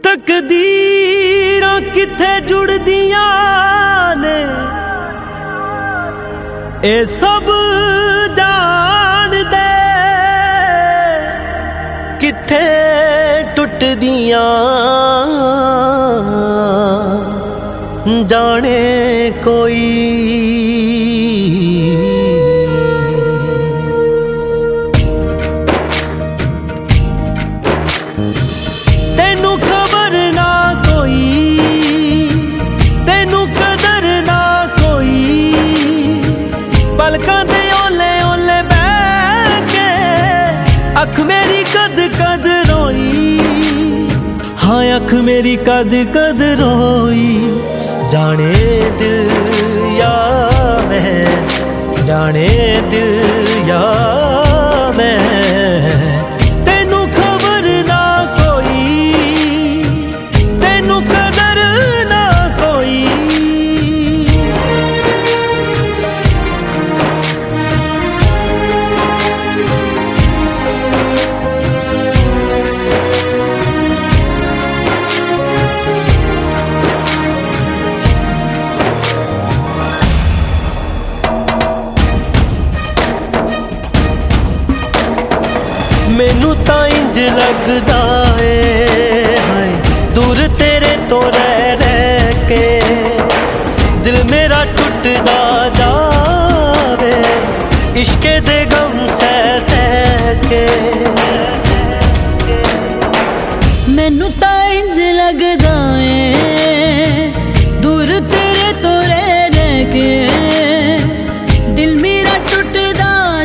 तकदीरां किथे जुड़दियां ने ए सब जान दे, किथे टुटदियां जाने कोई। तेनू खबर ना कोई, तेनू कदर ना कोई, पलकां दे ओले ओले बैठ के अख मेरी कद कद रोई। हाँ अख मेरी कद कद रोई। जाने दिल या मैं, जाने दिल या मैं, तेनू खबर ना कोई, तेनू कदर ना कोई। मैनू तां इंज लगदा है हाय दूर तेरे तो रह के दिल मेरा टुटदा जावे इश्के दे गम सह के। मैनू तां इंज लगदा है दूर तेरे तो रह के दिल मेरा टुटदा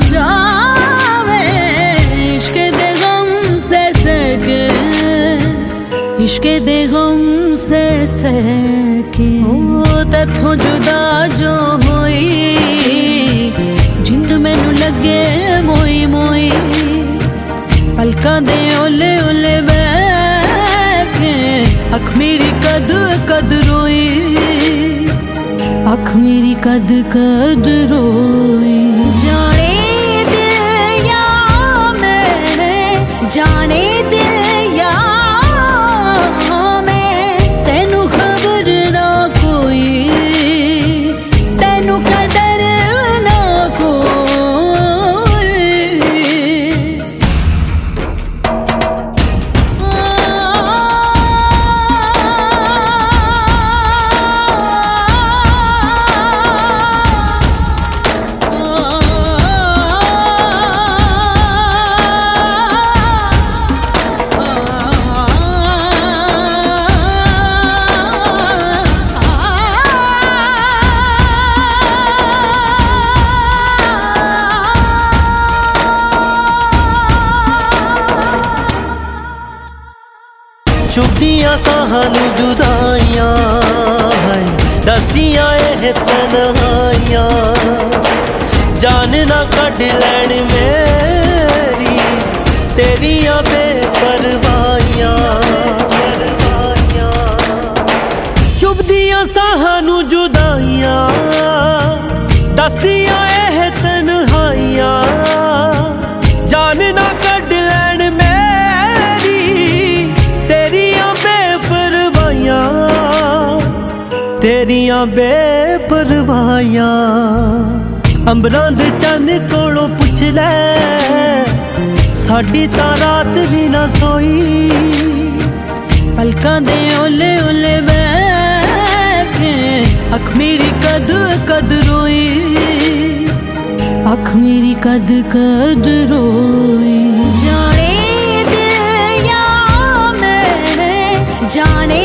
इश्के दे गम से सहके। ओ तैथों जुदा जो होई जिंद मैनू लगे मोई मोई, पलकां दे ओले ओले बैके अख मेरी कद कद रोई, अख मेरी कद कद रोई। जाने दिल या मैं, जाने दिल या चुभदियां सानू जुदाइयां दसदियां एह तन्हाइयां, जान ना कढ लैण मेरी तेरियां बेपरवाहियां। चुभदियां सानू जुदाइयां दसदियां एह तन्हाइयां, जान ना कढ लैण मेरी तेरियां बेपरवाहियां, तेरियां बेपरवाहियां। अंबरां दे चन्न कोलों पुछ लै साडी तां रात भी ना सोई, पलकां दे ओले ओले बैके अख मेरी कद कद रोई, अख मेरी कद कद रोई। जाने दिल या मैं, जाने